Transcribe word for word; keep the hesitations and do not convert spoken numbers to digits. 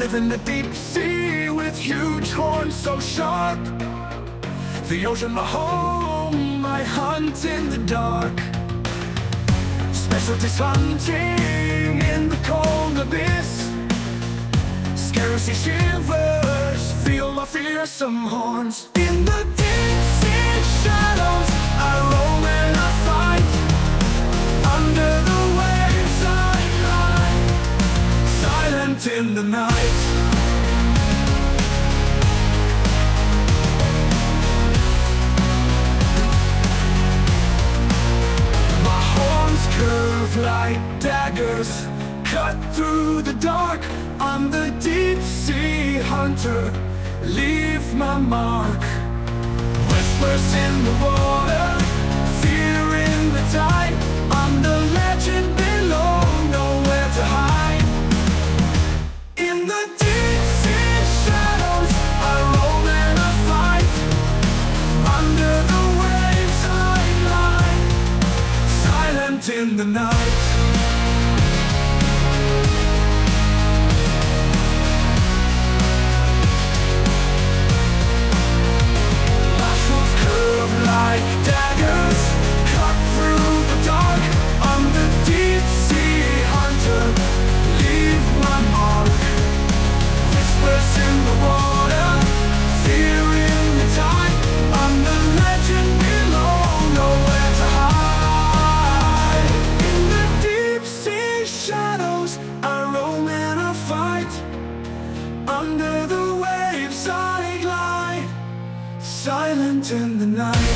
live in the deep sea with huge horns so sharp. The ocean my home, I hunt in the dark. Specialties hunting in the cold abyss. Scarcity shivers, feel my fearsome horns. In the deep sea shadows I roam and I fight. Under the waves I lie, silent in the night. My horns curve like daggers, cut through the dark. I'm the deep sea hunter, leave my mark. Whispers in the water, fear in the tide. I'm the legend below, nowhere to hide. In the deep sea shadows I roam and I fight. Under the waves I lie, silent in the night. Like daggers, cut through the dark. I'm the deep sea hunter, leave my mark. Whispers in the water, fear in the tide. I'm the legend below, nowhere to hide. In the deep sea shadows I roam and I fight. Under the waves I glide, silent in the night.